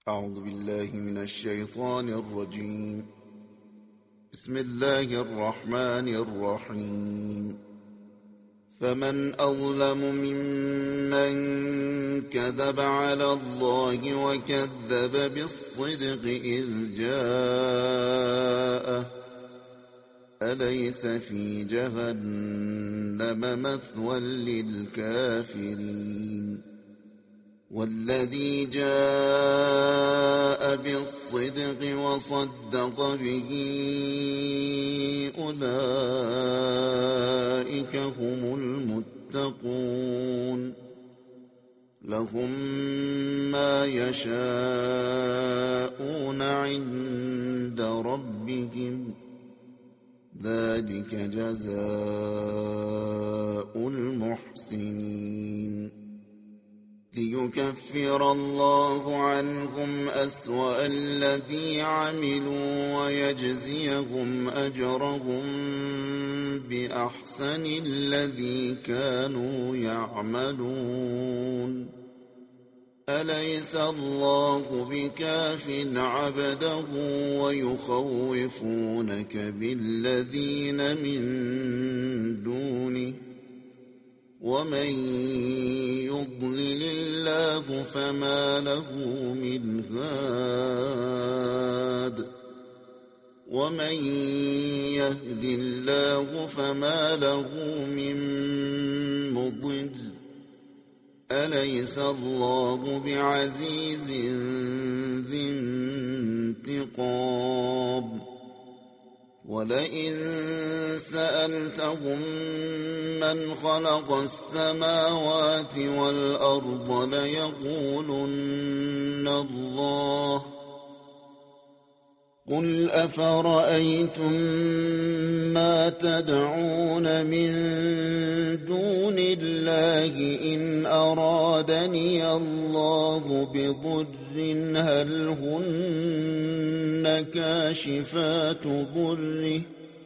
أعوذ بالله من الشيطان الرجيم. بسم الله الرحمن الرحيم. فمن أظلم ممن كذب على الله وكذب بالصدق إذ جاءه أليس في جهنم مثوى للكافرين والذي جاء بالصدق وصدق به أولئك هم المتقون لهم ما يشاءون عند ربهم ذلك جزاء المحسنين ليكفر الله عنهم أسوأ الذي عملوا ويجزيهم أجرهم بأحسن الذي كانوا يعملون أليس الله بكاف عبده ويخوفونك بالذين من دونه ومن يضلل الله فما له من هاد ومن يهد الله فما له من مضل أليس الله بعزيز ذي انتقام ولئن سألتهم من خلق السماوات والأرض ليقولن الله قل أفرأيتم ما تدعون من دون الله إن أرادني الله بضر هل هن كاشفات ضره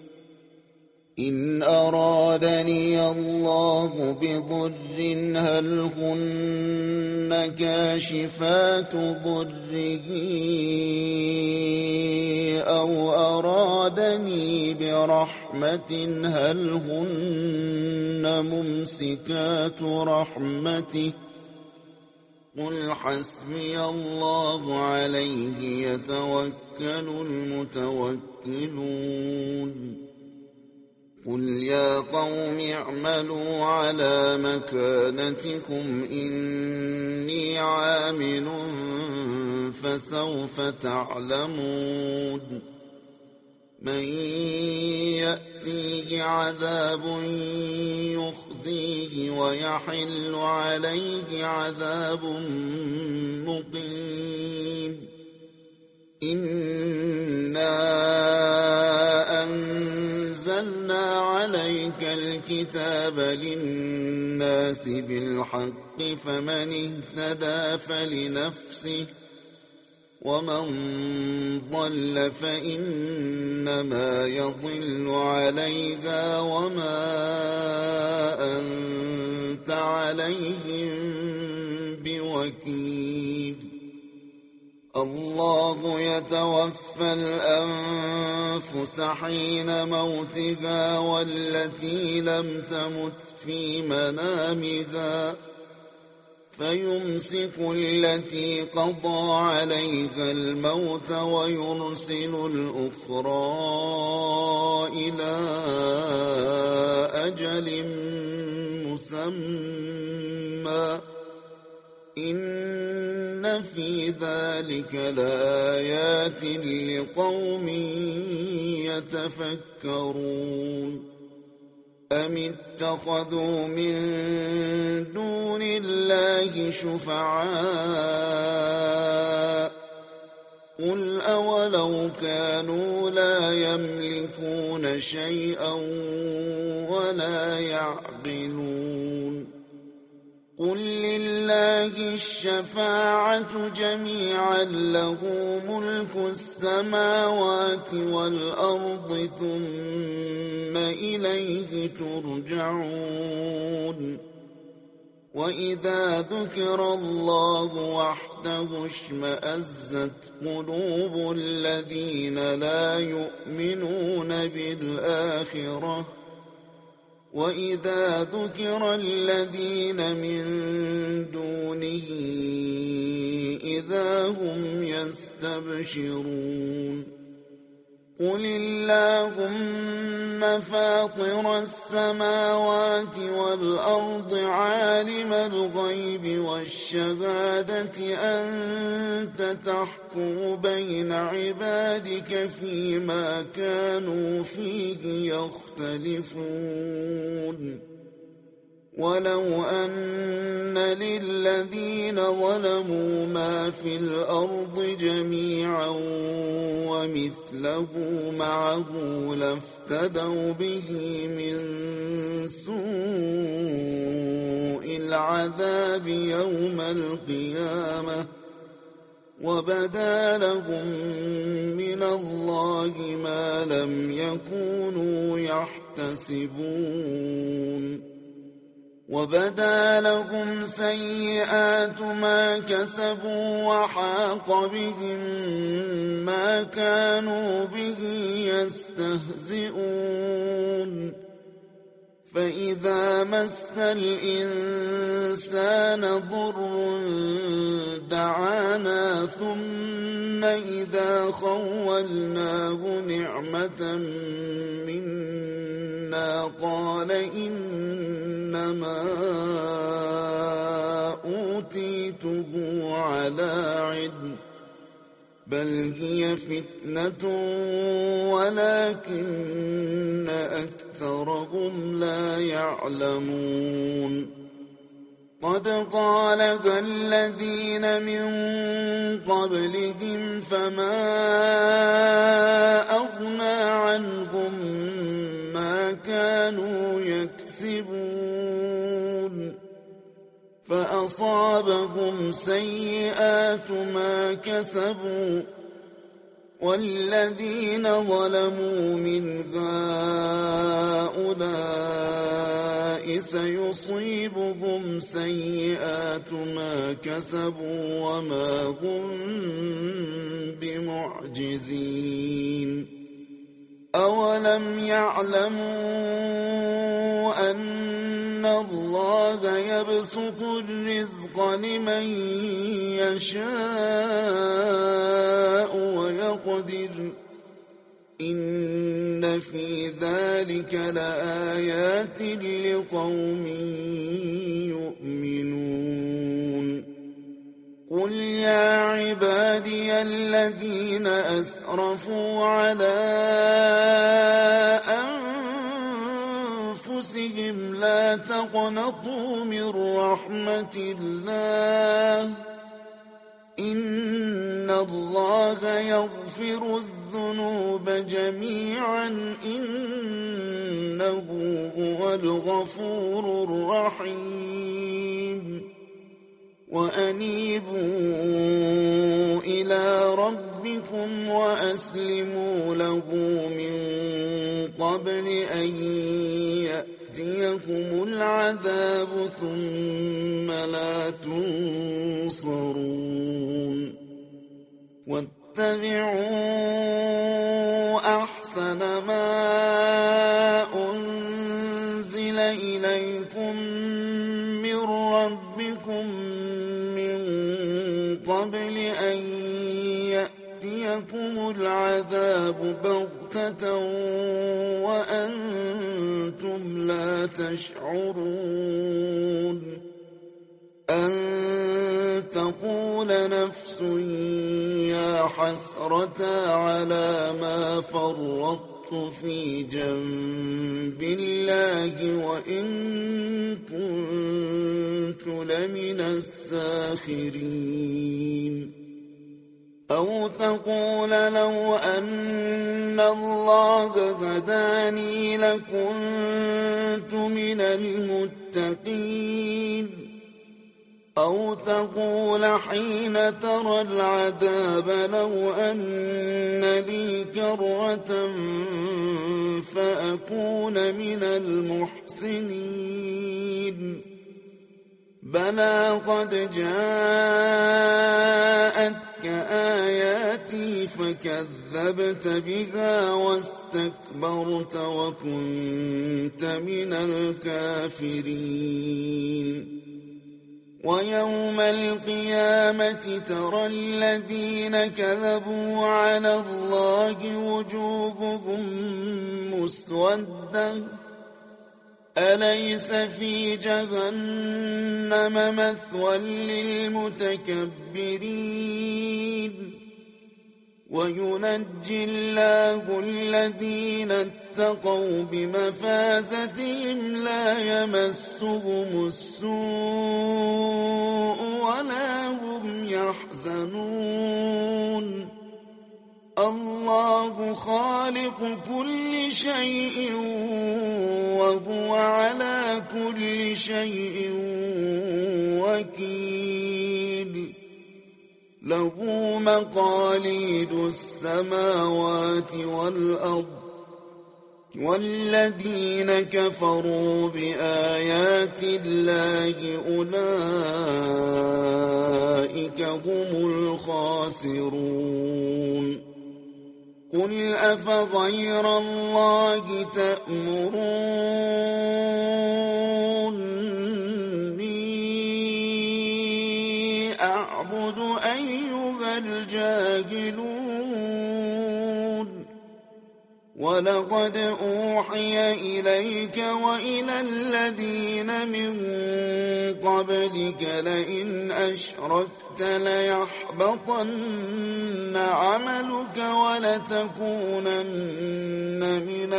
إن أرادني الله بضر هل هن كاشفات ضره أو أرادني برحمة هل هن ممسكات رحمته قل حسبي الله عليه يتوكل المتوكلون قل يا قوم اعملوا على مكانتكم إني عامل فسوف تعلمون من يأتيه عذاب يخزيه ويحل عليه عذاب مقيم إنا أنزلنا عليك الكتاب للناس بالحق فمن اهتدى فلنفسه ومن ضل فإنما يضل عليها وما أنت عليهم بوكيل الله يتوفى الأنفس حين موتها والتي لم تمت في منامها فيمسك التي قضى عليها الموت ويرسل الأخرى إلى أجل مسمى إن في ذلك لآيات لقوم يتفكرون أم اتخذوا من دون الله شفعاء قل أولو كانوا لا يملكون شيئا ولا يعقلون قل لله الشفاعة جميعا له ملك السماوات والأرض ثم إليه ترجعون وإذا ذكر الله وحده اشمأزت قلوب الذين لا يؤمنون بالآخرة وإذا ذكر الذين من دونه إذا هم يستبشرون قل اللهم فاطر السماوات والأرض عالم الغيب والشهادة أنت تحكم بين عبادك فيما كانوا فيه يختلفون ولو أن للذين ظلموا ما في الأرض جميعا ومثله معه لافتدوا به من سوء العذاب يوم القيامة وبدا لهم من الله ما لم يكونوا يحتسبون وبدا لهم سيئات ما كسبوا وحاق بهم ما كانوا به يستهزئون فإذا مس الإنسان ضر دعانا ثم إذا خولناه نعمة منا قال إنما أوتيته على علم بل هي فتنة ولكن أكثرهم لا يعلمون قد قالها الذين من قبلهم فما أغنى عنهم ما كانوا يكسبون فأصابهم سيئات ما كسبوا والذين ظلموا من هؤلاء سيصيبهم سيئات ما كسبوا وما هم بمعجزين أولم يعلموا أن الله يبسط الرزق لمن يشاء ويقدر إن في ذلك لآيات لقوم يؤمنون قل يا عبادي الذين أسرفوا على أنفسهم لا تقنطوا من رحمة الله إن الله يغفر الذنوب جميعا إنه هو الغفور الرحيم وأنيبوا إلى ربكم وأسلموا له من قبل أن يأتيكم العذاب ثم لا تنصرون واتبعوا أحسن ما أنزل إليكم من ربكم من قبل أن يأتيكم العذاب بغتة وأنتم لا تشعرون أن تقول نفس يا حسرة على ما فرطت في جنب الله وإن كنت لمن الساخرين أو تقول لو أن الله هداني لكنت من المتقين أو تقول حين ترى العذاب لو أن لي كرة فأكون من المحسنين بلى قد جاءتك آياتي فكذبت بها واستكبرت وكنت من الكافرين ويوم القيامة ترى الذين كذبوا على الله وجوههم مسودة أليس في جهنم مثوى للمتكبرين وينجي الله الذين اتقوا بمفازتهم لا يمسهم السوء ولا هم يحزنون الله خالق كل شيء وهو على كل شيء وكيل له مقاليد السماوات والأرض والذين كفروا بآيات الله أولئك هم الخاسرون قل أفغير الله تأمروني أعبد أيها الجاهلون ولقد أوحي إليك وإلى الذين من قبلك لئن أشركت ليحبطن عملك ولتكونن من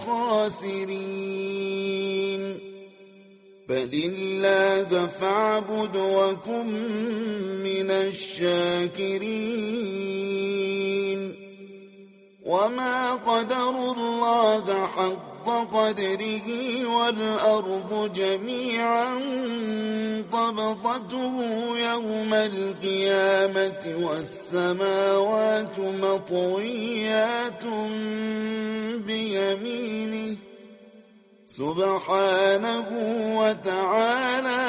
الخاسرين بل الله فاعبد وكن من الشاكرين وما قدروا الله حق قدره والأرض جميعا قبضته يوم القيامة والسماوات مطويات بيمينه سبحانه وتعالى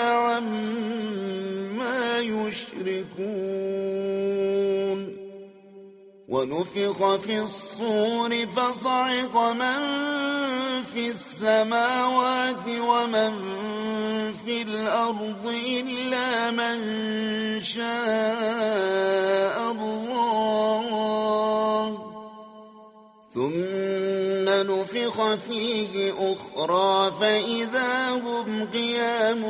عما يشركون ونفخ في الصور فصعق من في السماوات ومن في الأرض إلا من شاء الله ثم نفخ فيه أخرى فإذا هم قيام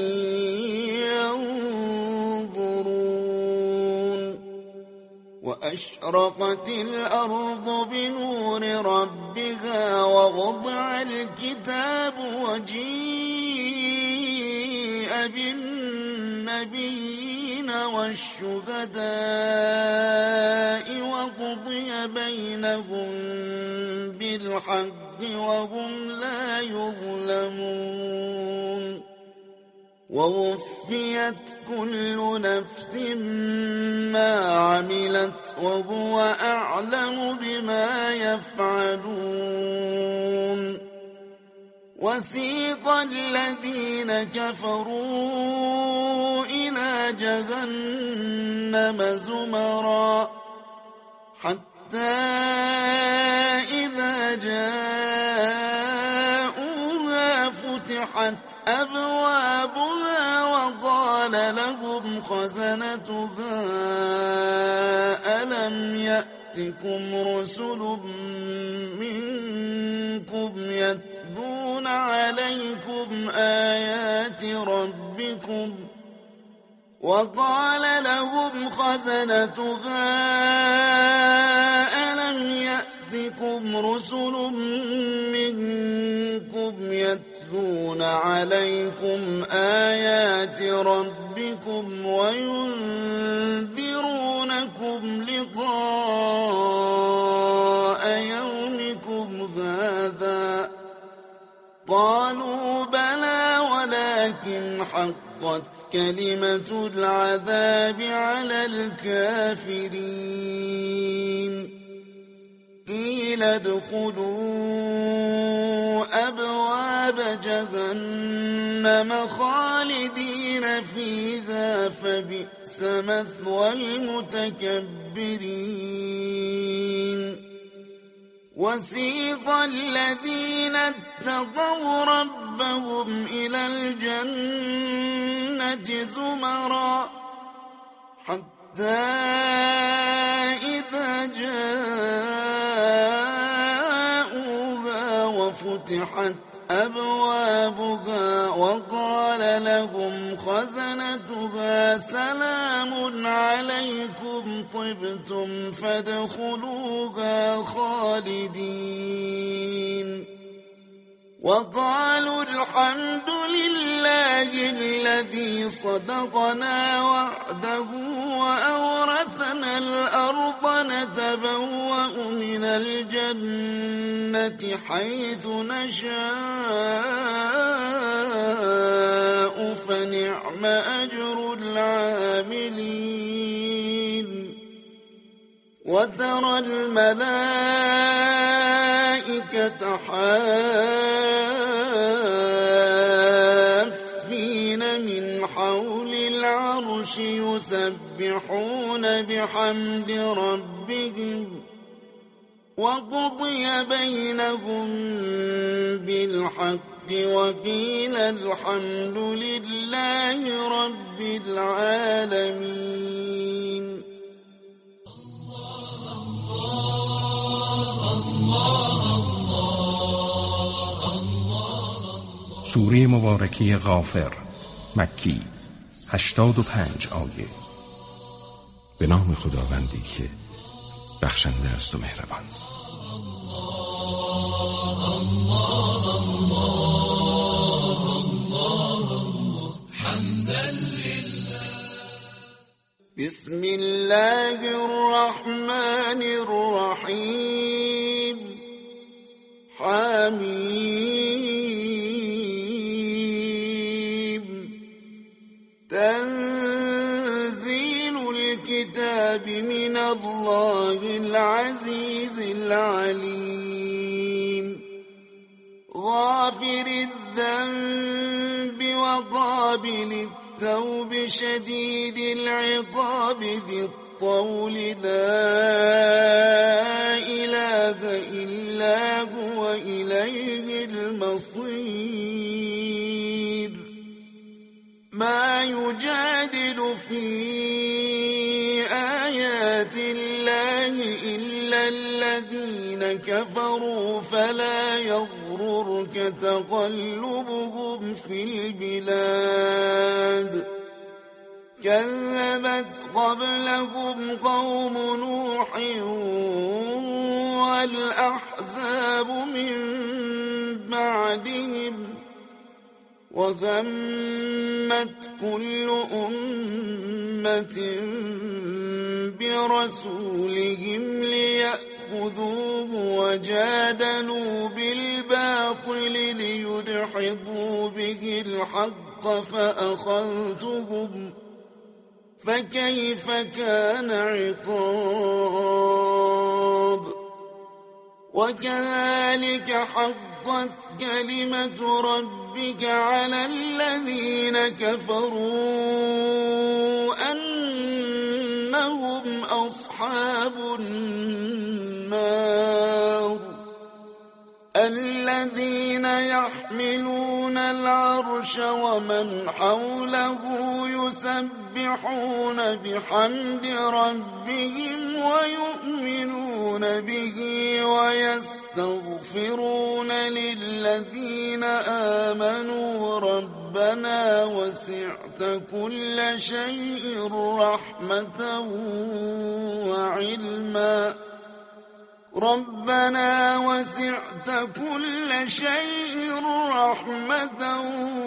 ينظرون وأشرقت الأرض بنور ربها ووضع الكتاب وجيء بالنبيين والشهداء وقضي بينهم بالحق وهم لا يظلمون ووفيت كل نفس ما عملت وهو أعلم بما يفعلون وسيق الذين كفروا إلى جهنم زمرا حتى إذا جاءوها فتحت أبوابها وقال لهم خزنتها ألم يأتكم رسل منكم يتلون عليكم آيات ربكم وقال لهم خزنتها ألم يأتكم رسل منكم يتلون عليكم آيات ربكم وينذرونكم لقاء يومكم هذا قالوا بلى ولكن حقت كلمة العذاب على الكافرين قيل ادخلوا أبواب جهنم خالدين خالدين فيها فبئس مثوى المتكبرين وسيق الذين اتقوا ربهم إلى الجنة زمرا حتى إذا جاءوها وفتحت أبوابها وقال لهم خزنتها سلام عليكم طبتم فادخلوها خالدين وقالوا الحمد لله الذي صدقنا وعده وأورثنا الأرض نتبوأ من الجنة حيث نشاء فنعم أجر العاملين وترى الملائكة حافين من حول العرش يسبحون بحمد ربهم وقضي بينهم بالحق وقيل الحمد لله رب العالمين. سوره مبارکه غافر مکی 85 آیه. به نام خداوندی که بخشنده است و مهربان. بسم الله الرحمن الرحيم حميم تنزيل الكتاب من الله العزيز العليم غافر الذنب وقابل التوب شديد العقاب ذي الطول لا إله إلا هو إليه المصير ما يجادل في آيات الله إلا الذين كفروا فلا يغررك تقلبهم في البلاد كذبت قبلهم قوم نوح والأحزاب من بعدهم وهمت كل أمة برسولهم ليأخذوه وجادلوا بالباطل ليدحضوا به الحق فأخذتهم فكيف كان عقاب وكذلك حقت كلمة ربك على الذين كفروا أنهم أصحاب النار الذين يحملون العرش ومن حوله يسبحون بحمد ربهم ويؤمنون به ويستغفرون للذين آمنوا ربنا وسعت كل شيء رحمة وعلما ربنا وسعت كل شيء رحمة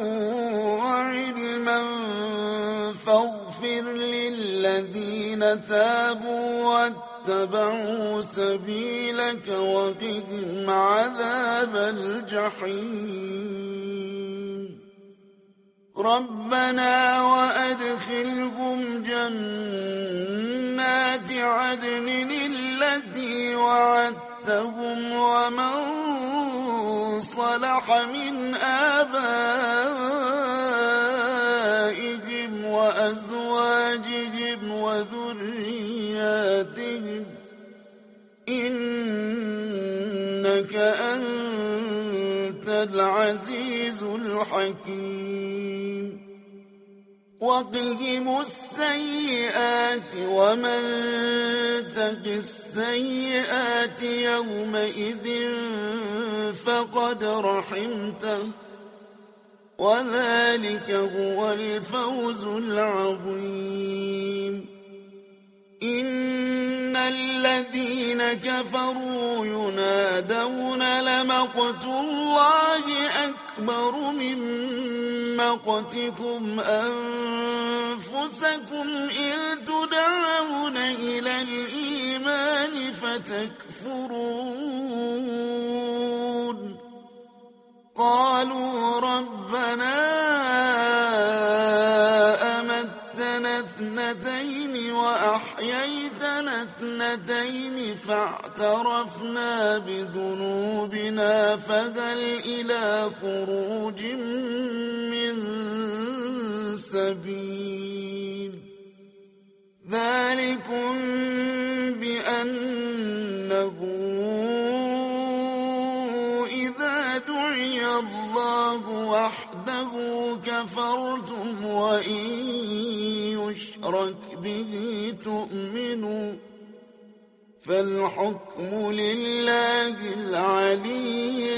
وعلما فاغفر للذين تابوا واتبعوا سبيلك وقهم عذاب الجحيم ربنا وأدخلهم جنات عدن التي وعدتهم ومن صلح من آبائهم أزواجهم وذرياتهم إنك أنت العزيز الحكيم وقهم السيئات ومن تق السيئات يومئذ فقد رحمته وذلك هو الفوز العظيم إن الذين كفروا ينادون لمقت الله أكبر من مقتكم أنفسكم إذ تدعون إلى الإيمان فتكفرون قالوا ربنا أمتنا اثنتين وأحييتنا اثنتين فاعترفنا بذنوبنا فهل إلى خروج من سبيل ذلكم بأنه إذا دعي الله وحده كفرتم وإن يشرك به تؤمنوا فالحكم لله العلي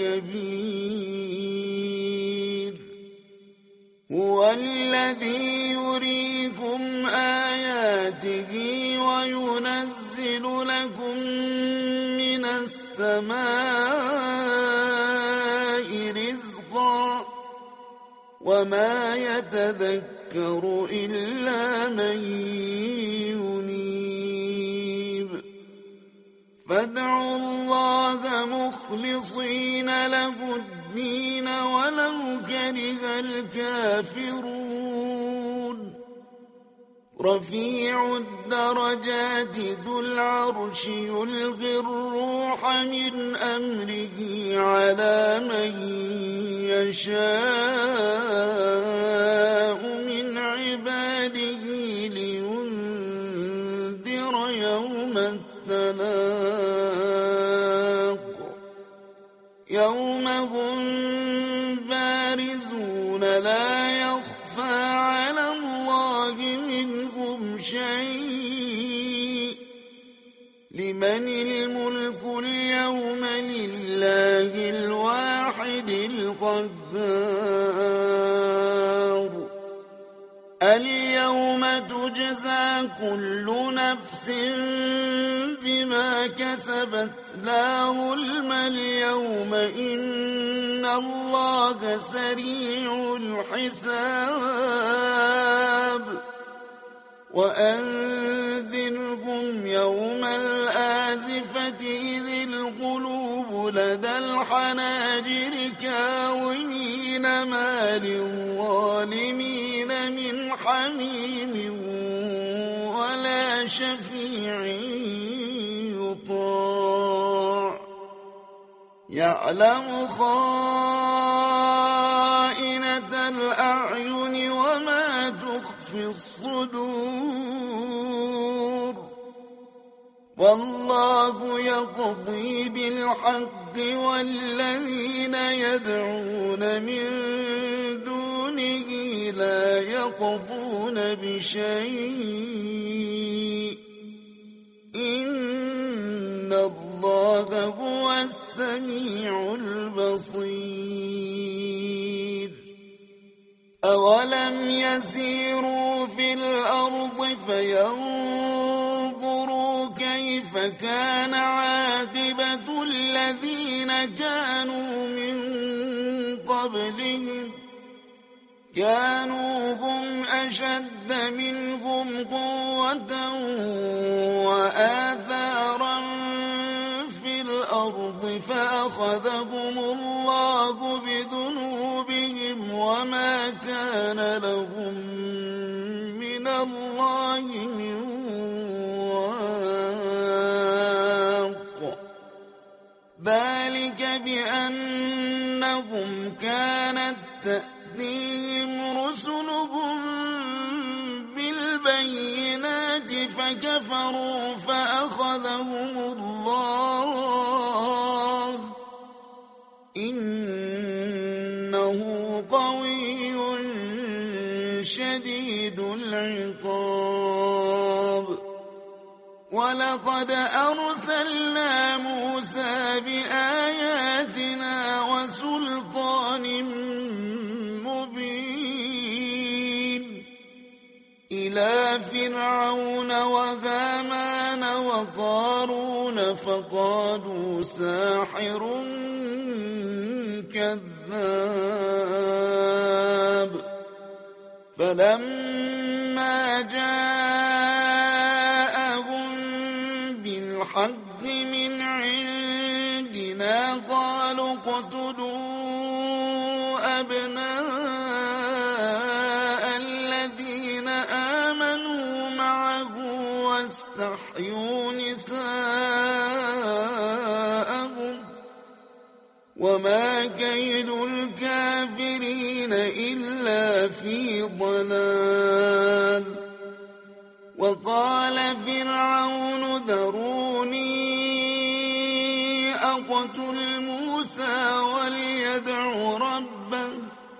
الكبير هو الذي يريكم آياته وينزل لكم من السماء رزقا وما يتذكر إلا من ينيب فادعوا الله مخلصين له الدين ولو كره الكافرون رفيع الدرجات ذو العرش يلقي الروح من أمره على من يشاء من عباده لينذر يوم التلاق يوم هم بارزون لا يخفى على الله منهم شيء لمن الملك اليوم لله الواحد القهار اليوم تجزى كل نفس بما كسبت لا ظلم اليوم إن الله سريع الحساب وأنذرهم يوم الآزفة إذ القلوب لدى الحناجر كاظمين ما للظالمين من حميم ولا شفيع يطاع يعلم خائنة الأعين وما تخفي الصدور والله يقضي بالحق والذين يدعون من دونه لا يقضون بشيء إن الله هو السميع البصير أولم يسيروا في الأرض فينظروا كيف كان عاقبة الذين كانوا من قبلهم كانوا هم أشد منهم قوة وآثارا في الأرض فأخذهم الله بذنوبهم وما كان لهم من الله من واق ذلك بأنهم كانت تأتيهم رسلهم كفروا فأخذهم الله إنه قوي شديد العقاب ولقد أرسلنا موسى بآياتنا وسلطان مبين إلى فرعون وهامان وقارون فقالوا ساحر كذاب فلما جاءهم بالحق من عندنا قالوا اقتلوا أبناء الذين آمنوا معه واستحيوا نساءهم وما كيد الكافرين إلا في ضلال وقال فرعون ذروني أقتل موسى وليدع ربه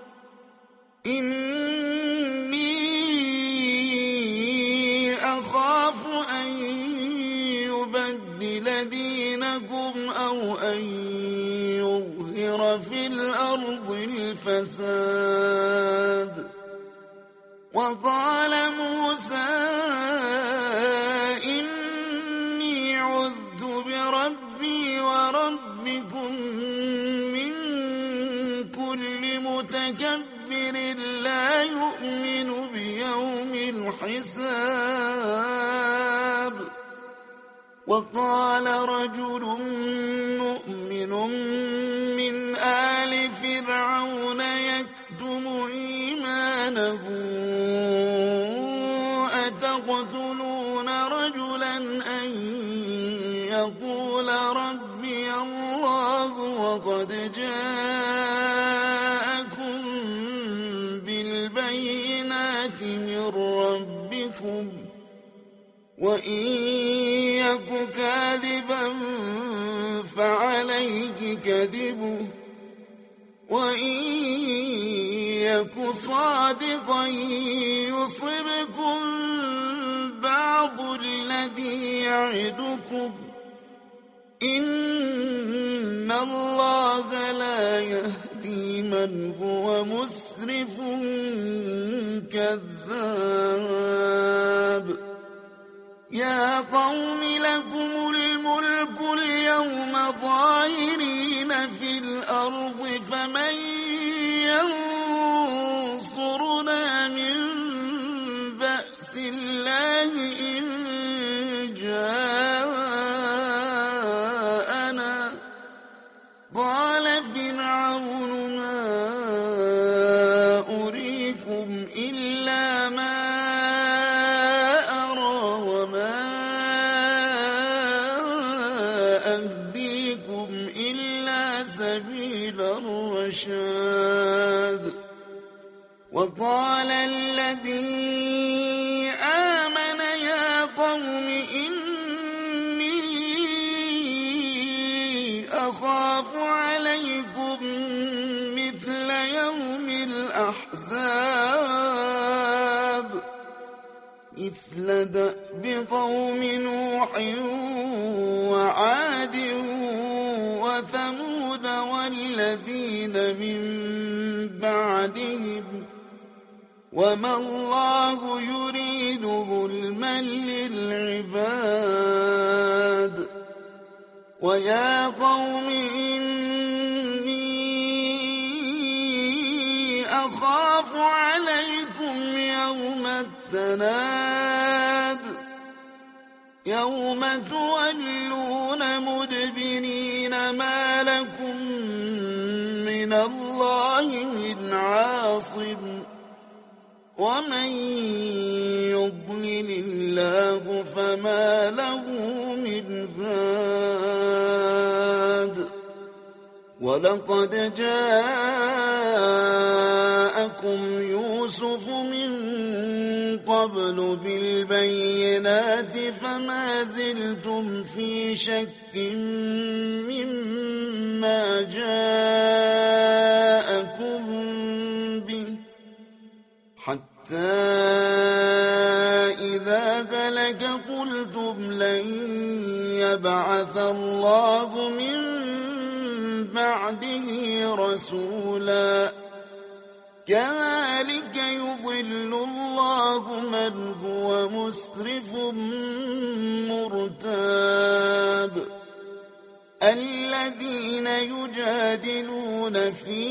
إني أخاف أن يبدل دينكم أو أن يظهر في الأرض الفساد وقال موسى إني عذت بربي وربكم من كل متكبر لا يؤمن بيوم الحساب وقال رجل مؤمن من آل فرعون يكتم إيمانه أتقتلون رجلا أن يقول ربي الله وقد جاءكم بالبينات من ربكم وإن يك كاذبا فعليه كذبه وإن يك صادقا يصبكم بعض الذي يعدكم إن الله لا يهدي من هو مسرف كذاب يا قوم لكم الملك اليوم ظاهرين في الأرض فمن ينصرنا من بأس الله إن جاءنا قال فرعون ما أريكم إلا ما سبيل الرشاد وقال الذي آمن يا قوم إني أخاف عليكم مثل يوم الأحزاب مثل دأب قوم نوح وعاد وثمود والذين من بعدهم وما الله يريد ظلما للعباد ويا قوم إني أخاف عليكم يوم التناد يوم تولون مدبرين ما لكم من الله من عاصم ومن يضلل الله فما له من هاد ولقد جاءكم يوسف من قبل بالبينات فما زلتم في شك مما جاءكم به حتى إذا هلك قلتم لن يبعث الله من بعده رسولا كذلك يضل الله من هو مسرف مرتاب الذين يجادلون في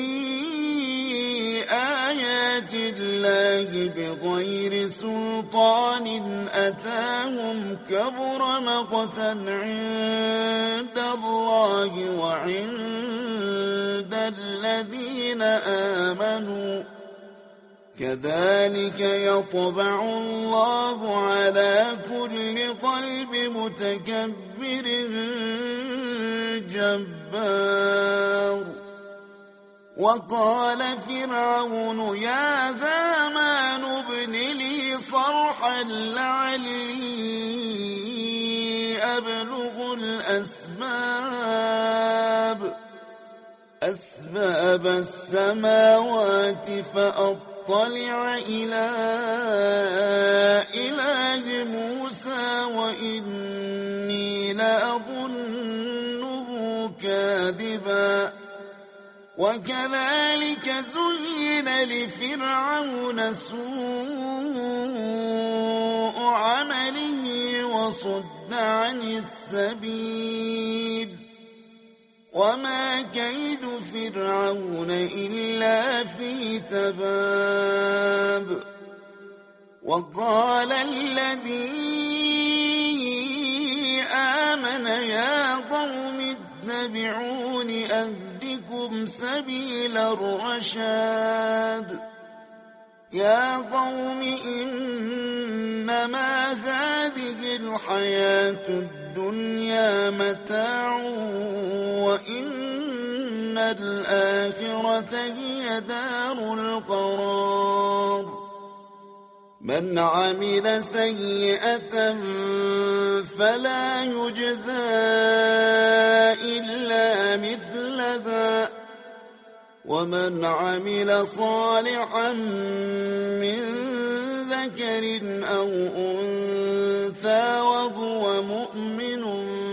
آيات الله بغير سلطان أتاهم كبر مقتا عند الله وعند الذين آمنوا كذلك يطبع الله على كل قلب متكبر جبار وقال فرعون يا هامان ابن لي صرحا لعلي أبلغ أسباب السماوات فأطلع إلى إله موسى وإني لأظنه كاذبا وكذلك زين لفرعون سوء عمله وصد عن السبيل وما كيد فرعون إلا في تباب وقال الذي آمن يا قوم اتبعون أهدكم سبيل الرشاد يا قوم إنما هذه الحياة الدنيا متاع وإن الآخرة هي دار القرار من عمل سيئة فلا يجزى إلا مثلها ومن عمل صالحا من ذكر أو أنثى وهو مؤمن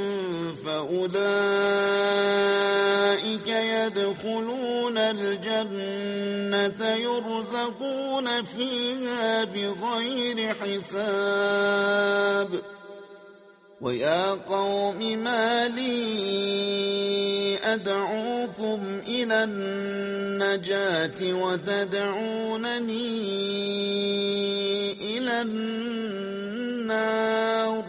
فأولئك يدخلون الجنة يرزقون فيها بغير حساب ويا قوم ما لي أدعوكم إلى النجاة وتدعونني إلى النار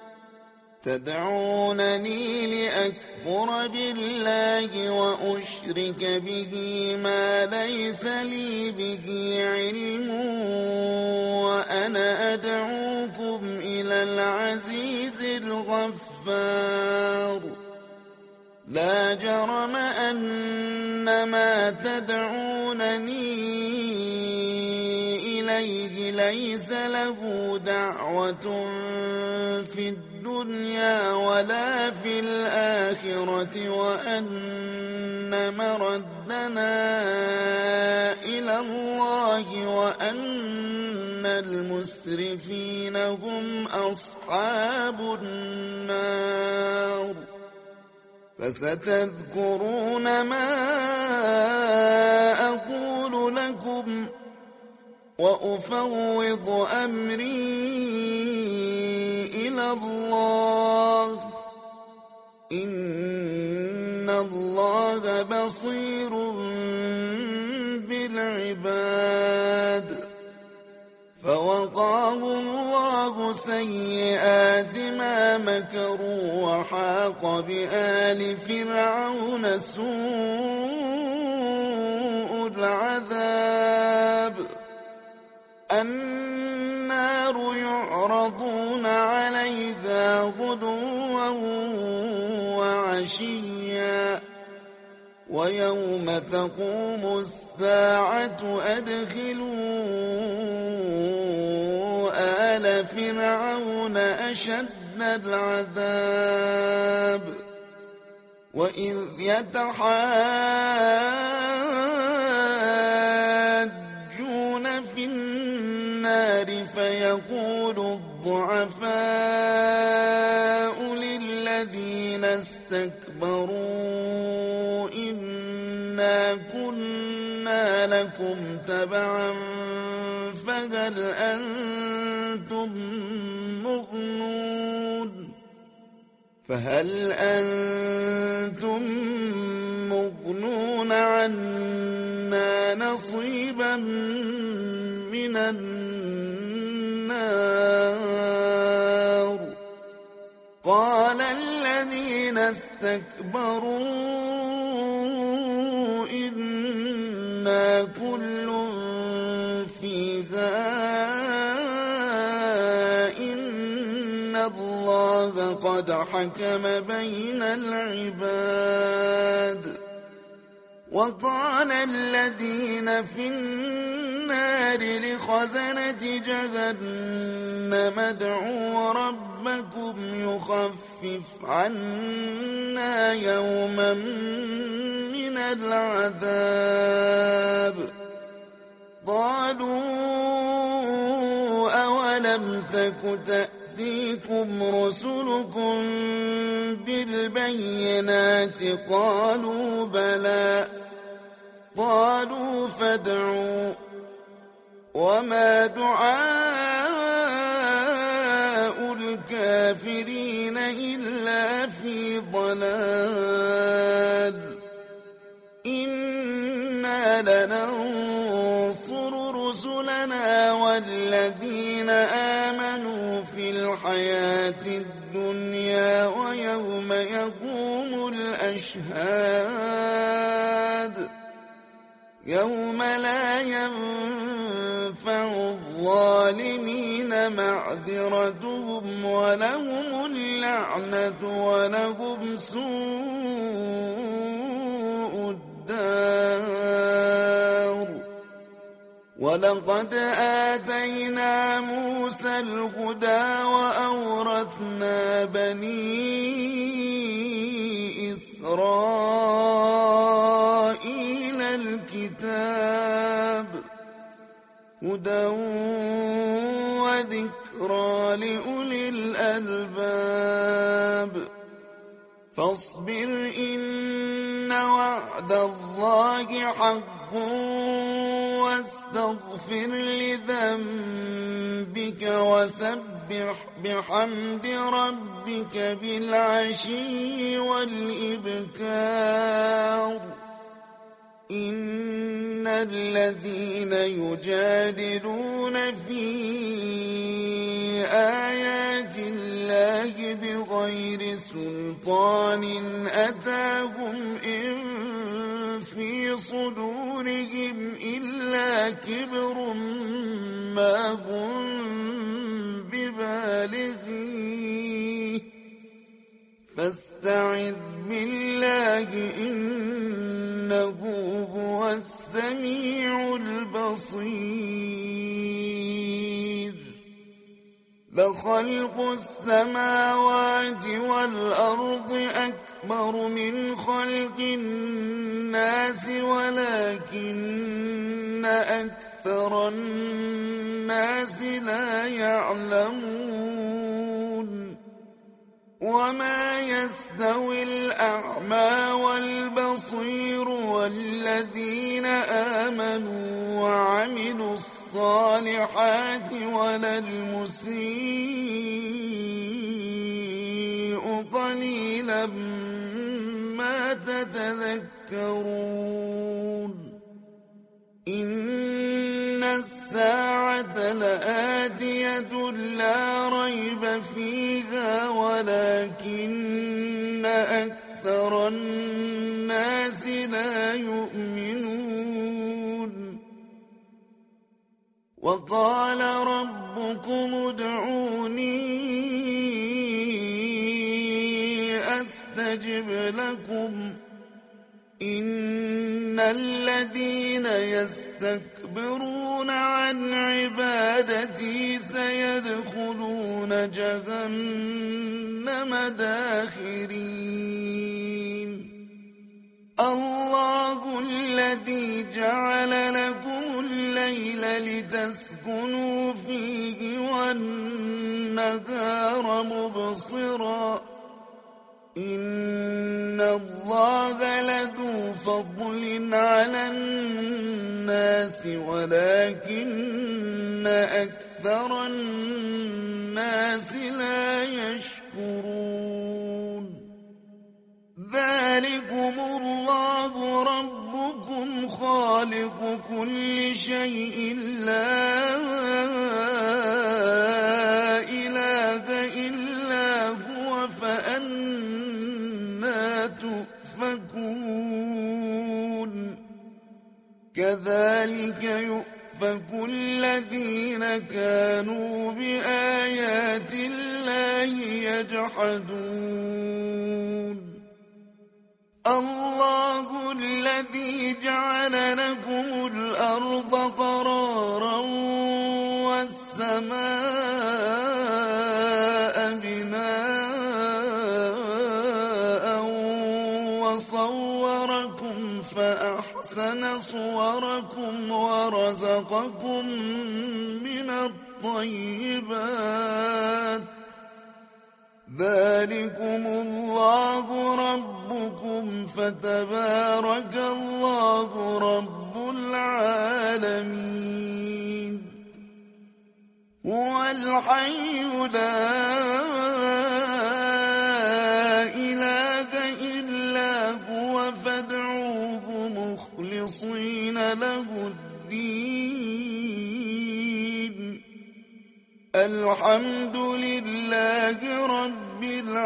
تدعونني لأكفر بالله وأشرك به ما ليس لي به علم وأنا أدعوكم إلى العزيز الغفار لا جرم أن ما تدعونني إليه ليس له دعوة في الدنيا ولا في الآخرة وأن مردنا إلى الله وأن المسرفين هم أصحاب النار فستذكرون ما أقول لكم وأفوض أمري إلى الله إن الله بصير بالعباد فوقاه الله سيئات ما مكروا وحاق بآل فرعون سوء العذاب النار يعرضون عليها غدوا وعشيا ويوم تقوم الساعة أدخلوا آل فرعون أشد العذاب وإذ يتحاجون في النار فيقول الضعفاء للذين استكبروا إنا كنا لكم تبعا فهل أنتم مغنون عنا نصيبا من النار قال الذين استكبروا إنا كل فيها إن الله قد حكم بين العباد وقال الذين في النار لخزنة جهنم ادعوا ربكم يخفف عنا يوما من العذاب قالوا أولم تك تأتيكم رسلكم بالبينات قالوا بلى قالوا فادعوا وما دعاء الكافرين إلا في ضلال إنا لننصر رسلنا والذين آمنوا في الحياة الدنيا ويوم يقوم الأشهاد يوم لا ينفع الظالمين معذرتهم ولهم اللعنة ولهم سوء الدار ولقد آتينا موسى الهدى وأورثنا بني إسرائيل الكتاب هدى وذكرى لأولي الألباب فاصبر إن وعد الله حق واستغفر لذنبك وسبح بحمد ربك بالعشي والإبكار إن الذين يجادلون في آيات الله بغير سلطان أتاهم إن في صدورهم إلا كبر ما هم ببالغيه فاستعذ بالله إنه هو السميع البصير لخلق السماوات والأرض أكبر من خلق الناس ولكن أكثر الناس لا يعلمون وما يستوي الأعمى والبصير والذين آمنوا وعملوا الصالحات ولا المسيء قليلا ما تتذكرون إن الساعة لآتية لا ريب فيها ولكن أكثر الناس لا يؤمنون وقال ربكم ادعوني أستجب لكم إن الذين يستكبرون عن عبادتي سيدخلون جهنم داخرين الله الذي جعل لكم الليل لتسكنوا فيه والنهار مبصرا إن الله لذو فضل على الناس ولكن أكثر الناس لا يشكرون ذلكم الله ربكم خالق كل شيء لا إله إلا هو فأنا تؤفكون كذلك يؤفك الذين كانوا بآيات الله يجحدون الله الذي جعل لكم الأرض قرارا والسماء بناء وصوركم فأحسن صوركم ورزقكم من الطيبات ذلكم الله ربكم فتبارك الله رب العالمين هو الحي لا إله إلا هو فادعوه مخلصين له الدين الحمد لله رب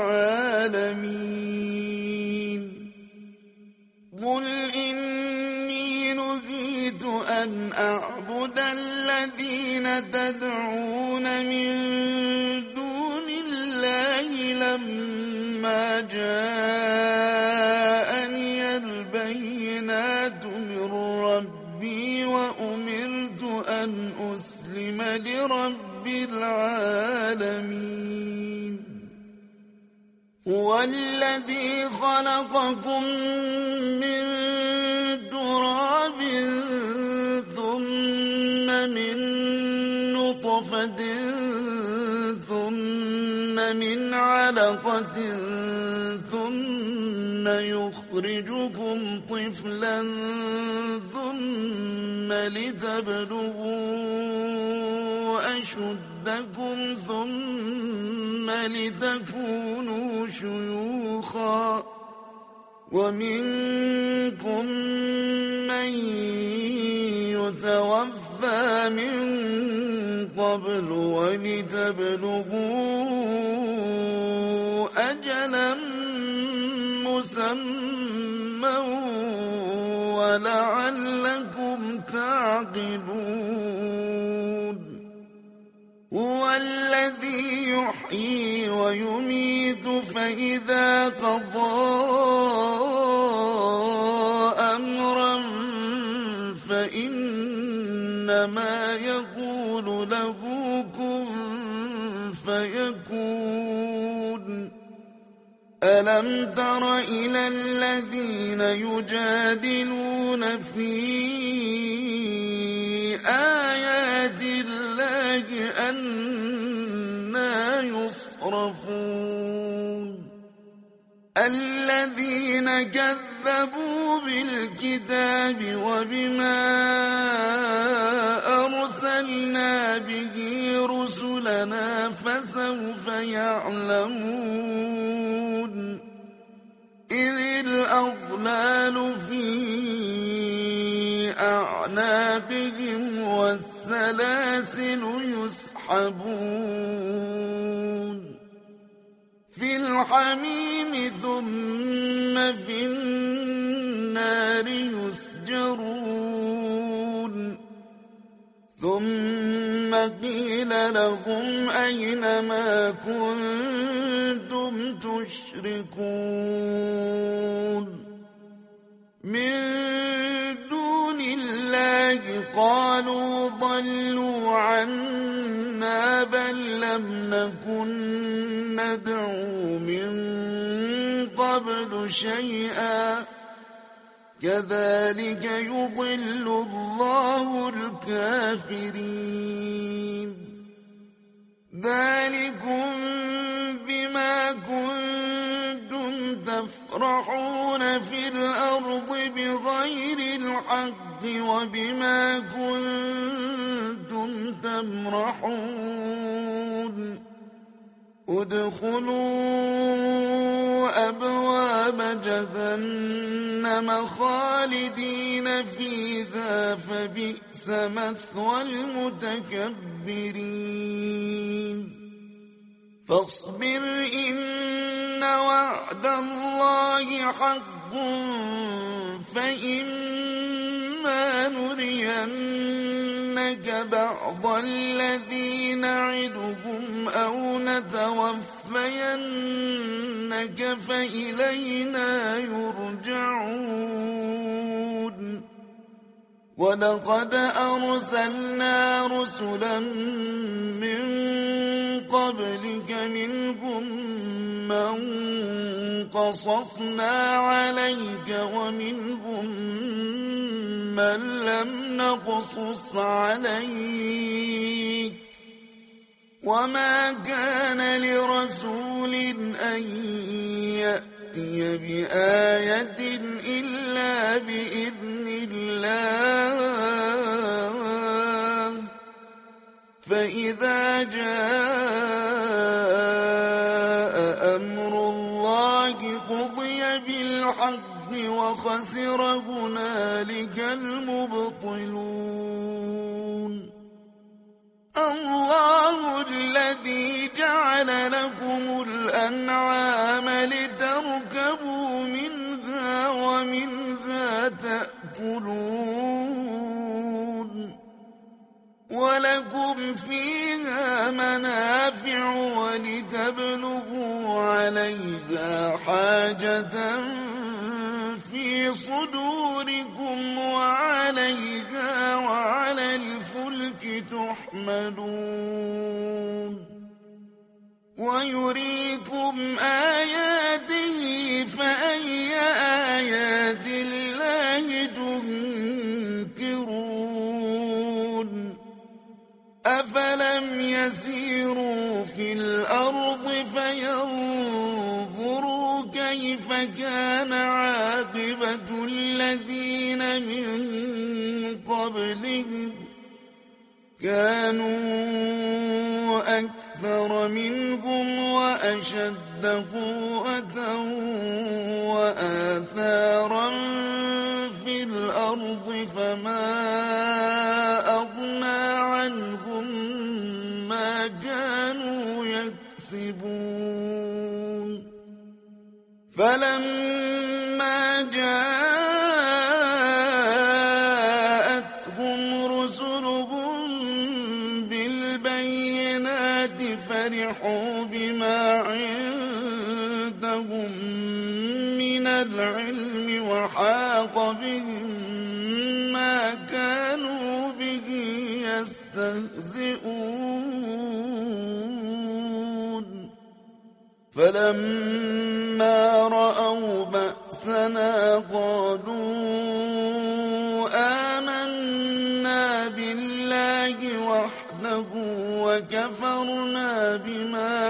العالمين قل إني نهيت أن أعبد الذين تدعون من دون الله لما جاءني البينات من ربي وأمرت أن أسلم لرب العالمين هو الذي خلقكم من تراب ثم من نطفة ثم من علقة ثم يخرجكم طفلا ثم لتبلغوا أشدكم ثم لتكونوا شيوخا ومنكم من يتوفى من قبل ولتبلغوا أجلا مسمى ولعلكم تعقلون هو الذي يحيي ويميت فإذا قضى أمرا فإنما يقول له كن فيكون ألم تر إلى الذين يجادلون في آيات الله أنى يصرفون الذين كذبوا بالكتاب وبما أرسلنا به رسلنا فسوف يعلمون إذ الأغلال في أعناقهم والسلاسل يسحبون في الحميم ثم في النار يسجرون ثم قيل لهم أين ما كنتم تشركون من دون الله قالوا ضلوا عنا بل لم نكن ندعو من قبل شيئا كذلك يضل الله الكافرين ذلكم بما كنتم تفرحون في الأرض بغير الحق وبما كنتم تمرحون ادخلوا أبواب جهنم خالدين فيها فبئس مثوى المتكبرين فاصبر إن وعد الله حق فإما نرينك بعض الذي نعدهم أو نتوفينك فإلينا يرجعون ولقد أرسلنا رسلا من قبلك منهم من قصصنا عليك ومنهم من لم نقصص عليك وما كان لرسول أن يأتي بآية إلا بإذن الله فإذا جاء أمر الله قضي بالحق وخسر هنالك المبطلون الله الذي جعل لكم الأنعام لتركبوا منها ومنها تأكلون ولكم فيها منافع ولتبلغوا عليها حاجة في صدوركم وعليها وعلى الفلك تحملون ويريكم آياته فأي آيات الله تنكرون أفلم يسيروا في الأرض فينظروا كيف كان عاقبة الذين من قبلهم كانوا أكثر منهم وأشد قوة وآثارا في الأرض فما أغنى عنهم ما كانوا يكسبون فلما جاءتهم رسلهم بالبينات فرحوا بما عندهم من العلم وحاق بهم ما كانوا به يستهزئون فلما رأوا بأسنا قالوا آمنا بالله وحده وكفرنا بما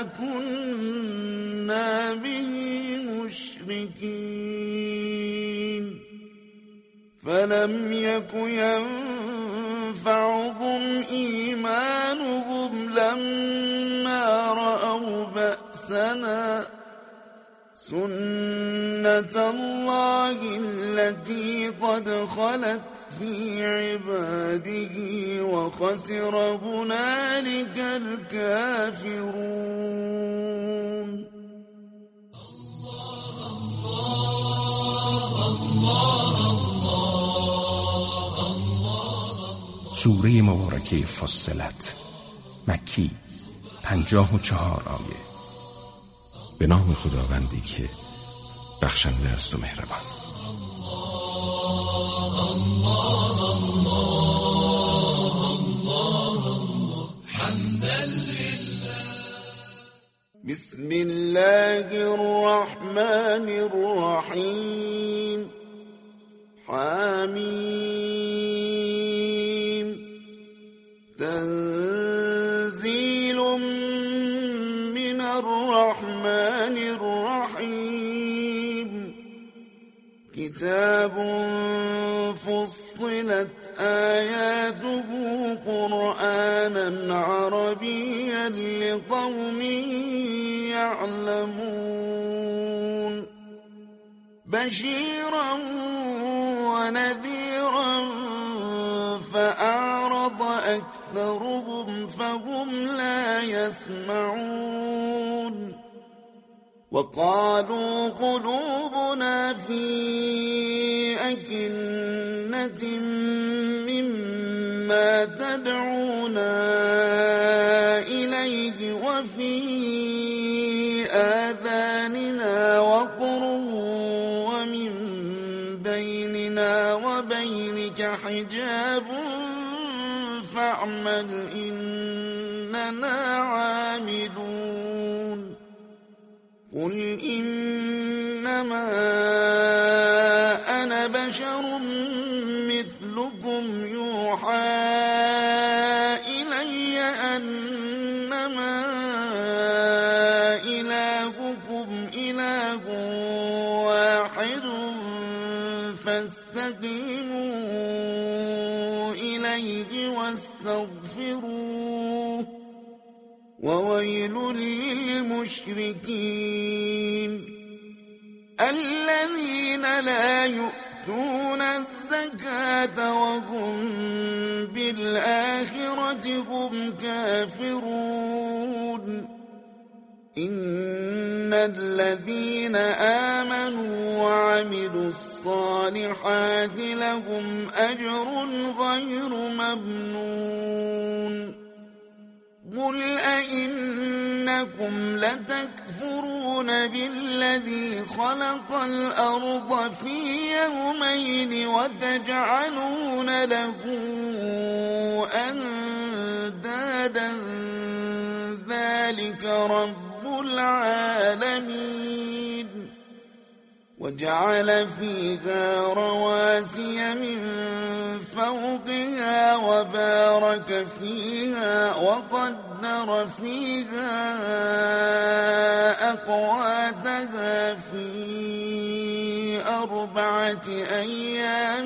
كنا به مشركين فلم يك ينفعهم إيمانهم لما رأوا بأسنا سنة الله التي قد خلت في عباده وخسر هنالك الكافرون سوره مبارکه فصلت مکی 54 آیه. به نام خداوندی که بخشنده است و مهربان. بسم الله الرحمن الرحيم حميم تنزيل من الرحمن الرحيم كتاب فصلت آياته قرآنا عربيا لقوم يعلمون بشيرا ونذيرا فأعرض أكثرهم فهم لا يسمعون وقالوا قلوبنا في أكنة مما تدعونا إليه وفي آذاننا وقر ومن بيننا وبينك حجاب فاعمل إننا عاملون قل إنما أنا بشر مثلكم يوحى إلي أنما إلهكم إله واحد فاستقيموا إليه واستغفروه وويل للمشركين الذين لا يؤتون الزكاة وهم بالآخرة هم كافرون إن الذين آمنوا وعملوا الصالحات لهم أجر غير ممنون قل أئنكم لتكفرون بالذي خلق الأرض في يومين وتجعلون له أندادا ذلك رب العالمين وجعل فيها رواسي من فوقها وبارك فيها وقدر فيها أقواتها في 4 أيام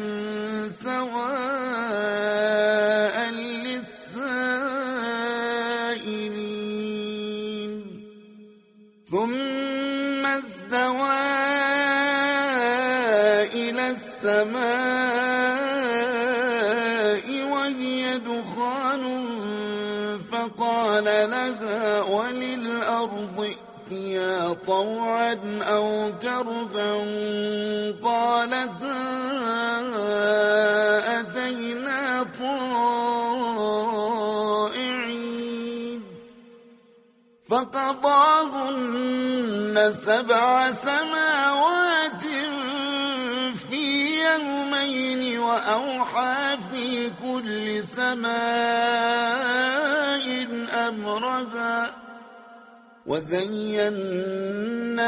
سواء للسائلين ثم استوى إلى السماء وهي دخان فقال لها وللأرض ائتيا طوعا أو كرها قالتا أتينا طائعين فقضاهن 7 سماوات في يومين وأوحى في كل سماء أمرها وزينا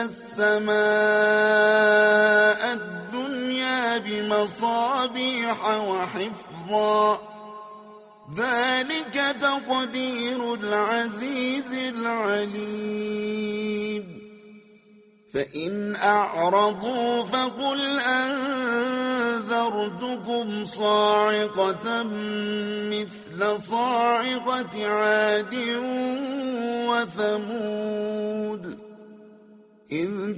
السماء الدنيا بمصابيح وحفظا ذلك تقدير العزيز العليم فإن أعرضوا فقل أنذرتكم صاعقة مثل صاعقة عاد وثمود إذ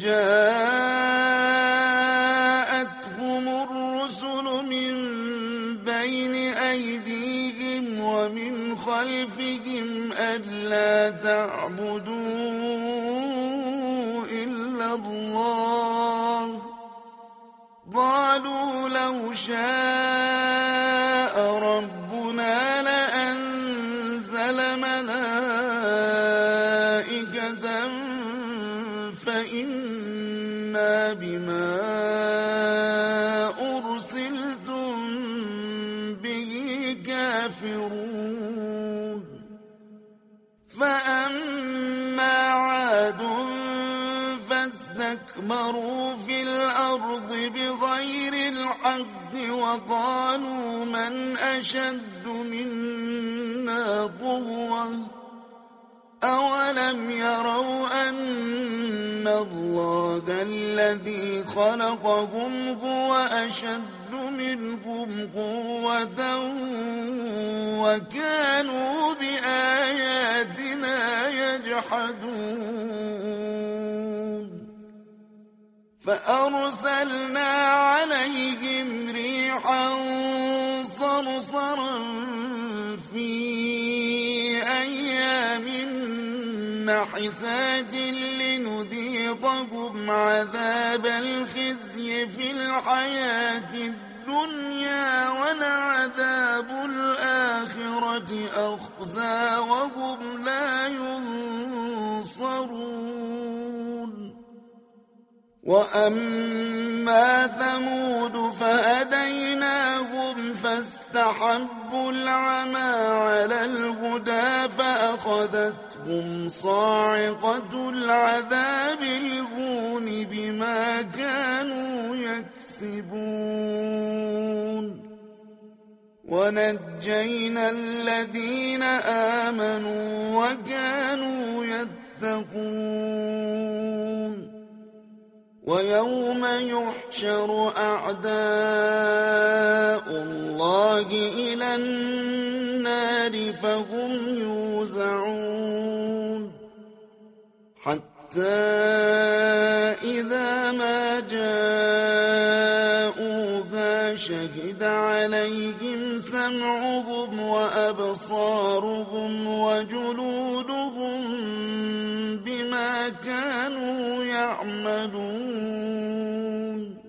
جاءتهم الرسل من بين أيديهم ومن خلفهم ألا تعبدوا إلا الله قالوا لو شاء ربنا لأنزل ملائكة فإنا بما فاستكبروا في الأرض بغير الحق وقالوا من أشد منا قوة أولم يروا أن الله الذي خلقهم هو أشد منهم قوة وكانوا بآياتنا يجحدون فأرسلنا عليهم ريحا صرصرا في أيام نحسات لنذيقهم عذاب الخزي في الحياة الدنيا ولعذاب الآخرة أخزى وهم لا ينصرون وأما ثمود فهديناهم فاستحبوا العمى على الهدى فأخذتهم صاعقة العذاب الهون بما كانوا يكسبون ونجينا الذين آمنوا وكانوا يتقون ويوم يحشر أعداء الله إلى النار فهم يوزعون حتى إذا ما جاءوها شهد عليهم سمعهم وأبصارهم وجلودهم بما كانوا يعملون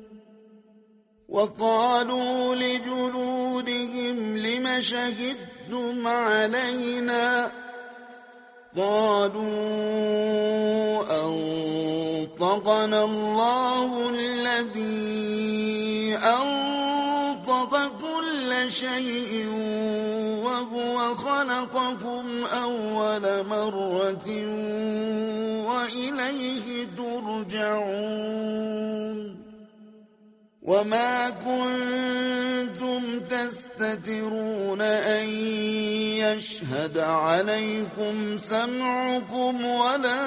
وقالوا لجلودهم لم شهدتم علينا قالوا أنطقنا الله الذي أنطق كل شيء وهو خلقكم أول مرة وإليه ترجعون وما كنتم تستترون أن يشهد عليكم سمعكم ولا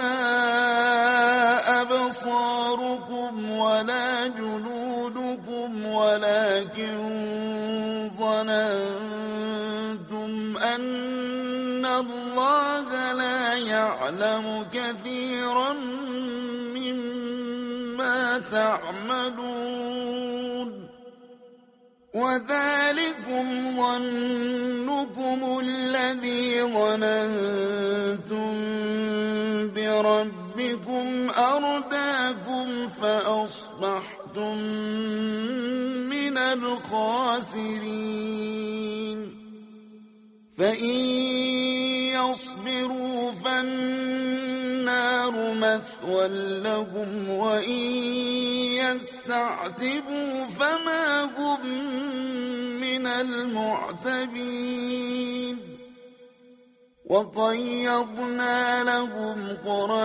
أبصاركم ولا جلودكم ولكن ظننتم أن الله لا يعلم كثيرا مما تعملون وذلكم ظنكم الذي ظننتم بربكم أرداكم فأصبحتم من الخاسرين فإن يصبروا فالنار مثوى لهم وإن يستعتبوا فما هم من المعتبين وقيضنا لهم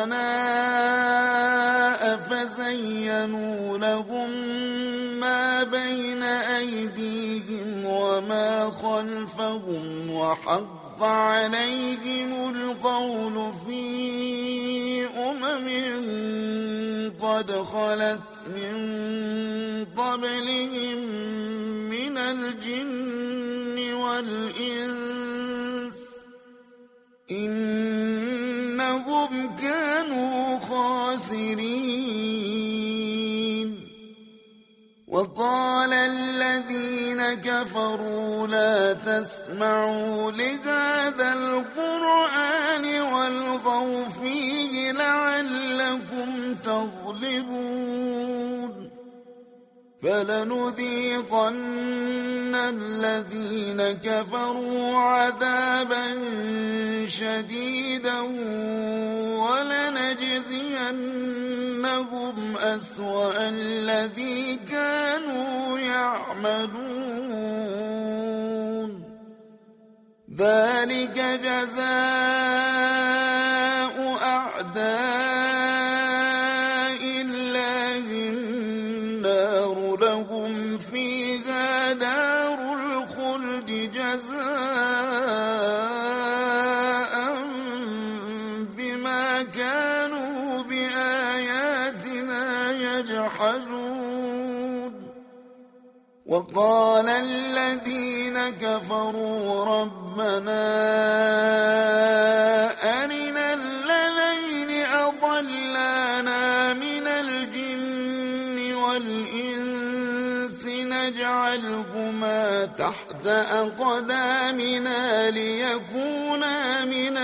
قرناء فزينوا لهم ما بين أيديهم وما خلفهم وحق عليهم القول في قد خلت من قبلهم من الجن والإنس إنهم كانوا خاسرين وقال الذين كفروا لا تسمعوا لهذا القرآن والغوا فيه لعلكم تغلبون فلنذيقن الذين كفروا عذابا شديدا ولنجزينهم أسوأ الذي كانوا يعملون ذلك جزاء أعداء يجحدون وقال الذين كفروا ربنا أرنا الذين أضلانا من الجن والإنس نجعلهما تحت أقدامنا ليكونا من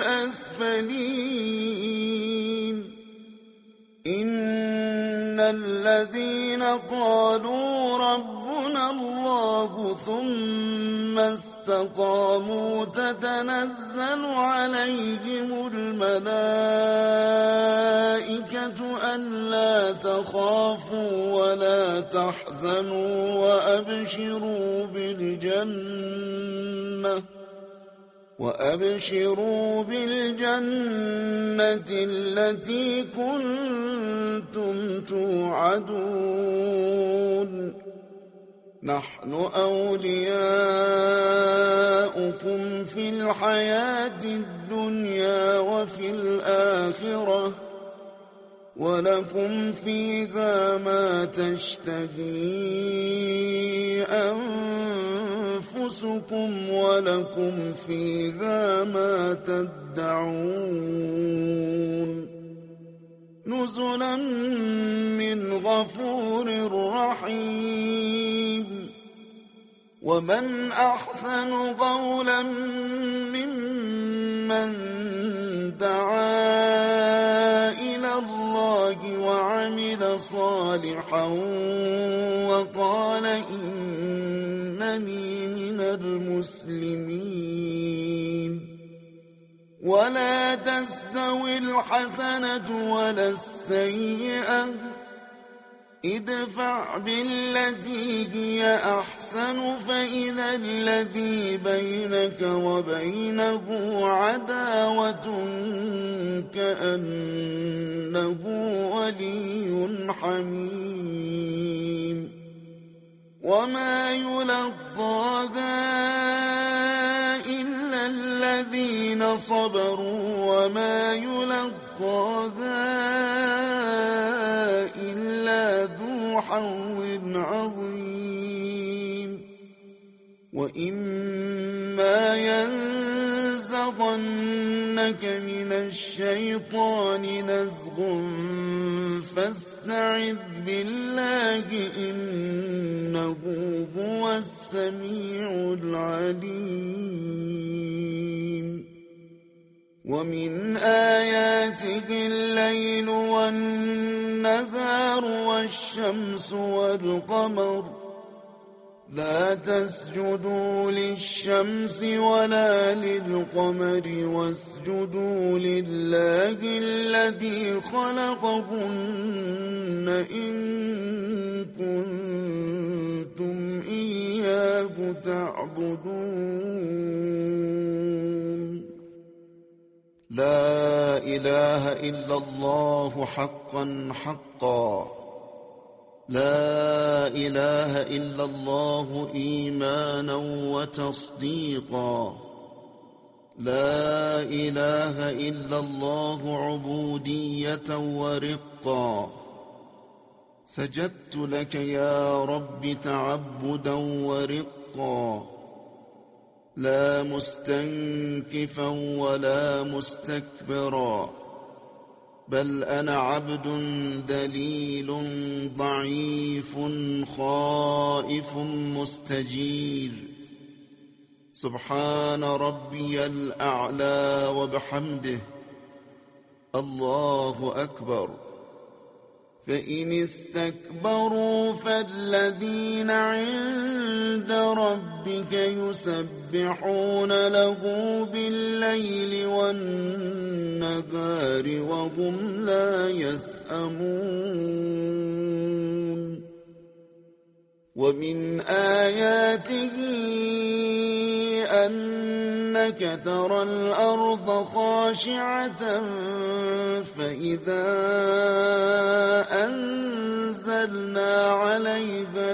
الأسفلين إن الذين قالوا ربنا الله ثم استقاموا تتنزل عليهم الملائكة ألا تخافوا ولا تحزنوا وأبشروا بالجنة التي كنتم توعدون نحن أولياؤكم في الحياة الدنيا وفي الآخرة ولكم فيها ما تشتهي أنفسكم ولكم فيها ما تدعون نزلا من غفور رحيم ومن أحسن قولا ممن دعا إلى الله وعمل صالحا وقال إنني من المسلمين ولا تستوي الحسنة ولا السيئة ادفع بالتي هي أحسن فإذا الذي بينك وبينه عداوة كأنه ولي حميم وما يلقاها إلا الذين صبروا وما يلقاها إلا ذو حظ عظيم وإما ينزغنك من الشيطان نزغ فاستعذ بالله إنه هو السميع العليم ومن آياته الليل والنهار والشمس والقمر لا تسجدوا للشمس ولا للقمر واسجدوا لله الذي خلقهن إن كنتم إياه تعبدون لا إله إلا الله حقا حقا لا إله إلا الله إيمانا وتصديقا لا إله إلا الله عبودية ورقا سجدت لك يا رب تعبدا ورقا لا مستنكفا ولا مستكبرا بل أنا عبد ذليل ضعيف خائف مستجير سبحان ربي الأعلى وبحمده الله أكبر فإن استكبروا فالذين عند ربك يسبحون له بالليل والنهار وهم لا يسأمون ومن آياته أنك ترى الأرض خاشعة فإذا أنزلنا عليها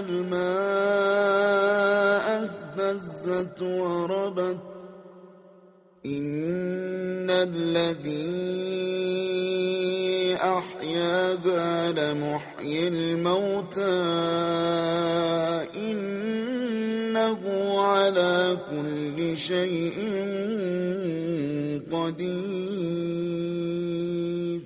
الماء اهتزت وربت إن الذي أحياها أحياها لمحيي الموتى إنه على كل شيء قدير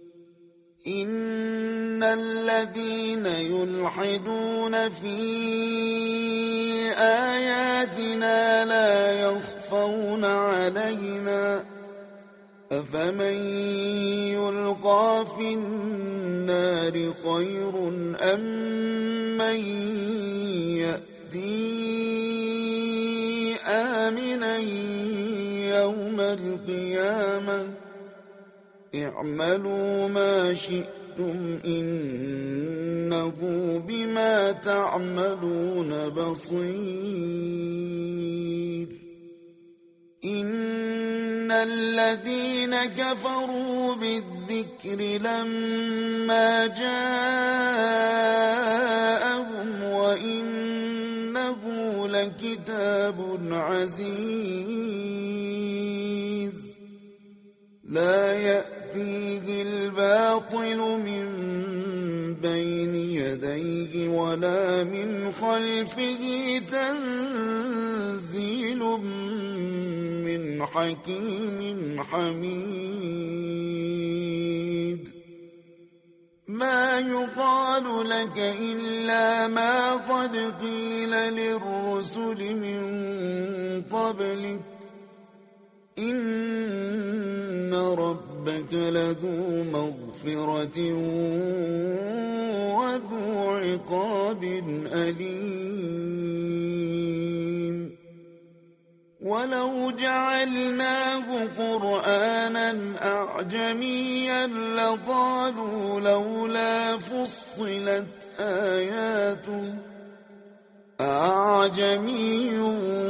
إن الذين يلحدون في آياتنا لا يخفون علينا أفمن يلقى في النار خير أم من يأتي آمنا يوم القيامة اعملوا ما شئتم إنه بما تعملون بصير إن الذين كفروا بالذكر لما جاءهم وإنه لكتاب عزيز لا يأتيه الباطل من بين يديه ولا من خلفه تنزيل من حكيم حميد ما يقال لك إلا ما قد قيل للرسل من قبلك إن ربك لذو مغفرة وذو عقاب أليم ولو جعلناه قرآنا أعجميا لقالوا لولا فصلت آياته أعجمي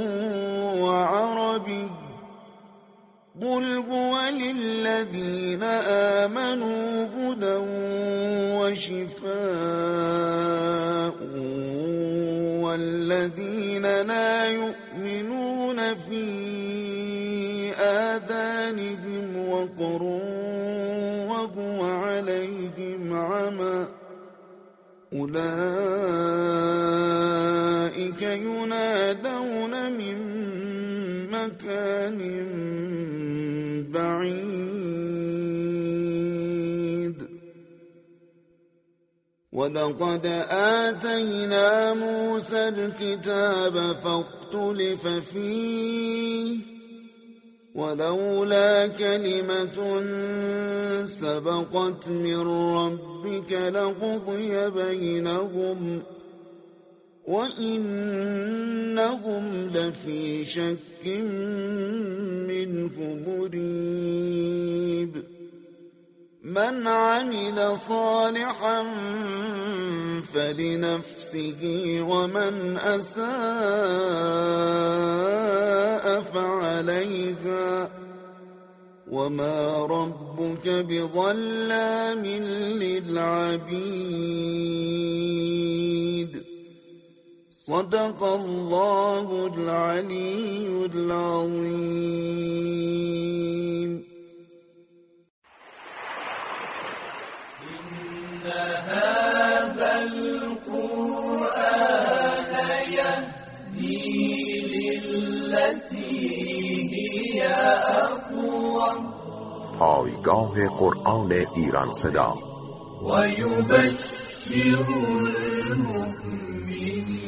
وعربي قل هو للذين آمنوا هدى وشفاء والذين لا يؤمنون في آذانهم وقر وهو عليهم عمى أولئك ينادون من مكان بعيد ولقد آتينا موسى الكتاب فاختلف فيه ولولا كلمة سبقت من ربك لقضي بينهم وإنهم لفي شك منه مريب من عمل صالحا فلنفسه ومن أساء فعليها وما ربك بظلام للعبيد صدق الله العلي العظيم إن هذا القرآن يهدي للتي هي أقوم پایگاه قرآن ایران صدا ويبشر المؤمنين